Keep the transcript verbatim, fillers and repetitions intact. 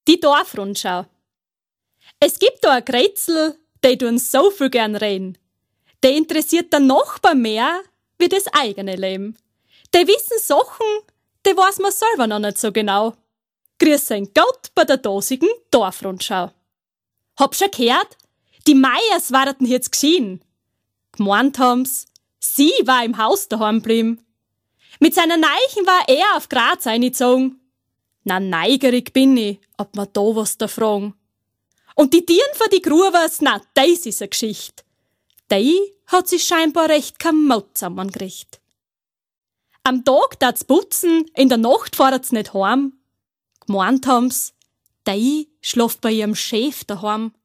Die Dorfrundschau. Es gibt da ein Grätzl, die tun so viel gern reden. Der interessiert den Nachbar mehr wie das eigene Leben. Die wissen Sachen, die weiß man selber noch nicht so genau. Grüß ein Gott bei der dosigen Dorfrundschau. Hab schon gehört, die Meyers warten jetzt geschieden. Gemeint haben's, sie war im Haus daheim blieben. Mit seiner Neichen war er auf Graz eingezogen. Na, neigerig bin ich, ob ma da was da fragen. Und die Tieren von die Gruvers, na, das is a Geschicht. Die hat sich scheinbar recht kein Maut zusammengekriegt. Am Tag tat's putzen, in der Nacht fahrt's nicht heim. Gemeint haben's, die schlaft bei ihrem Chef daheim.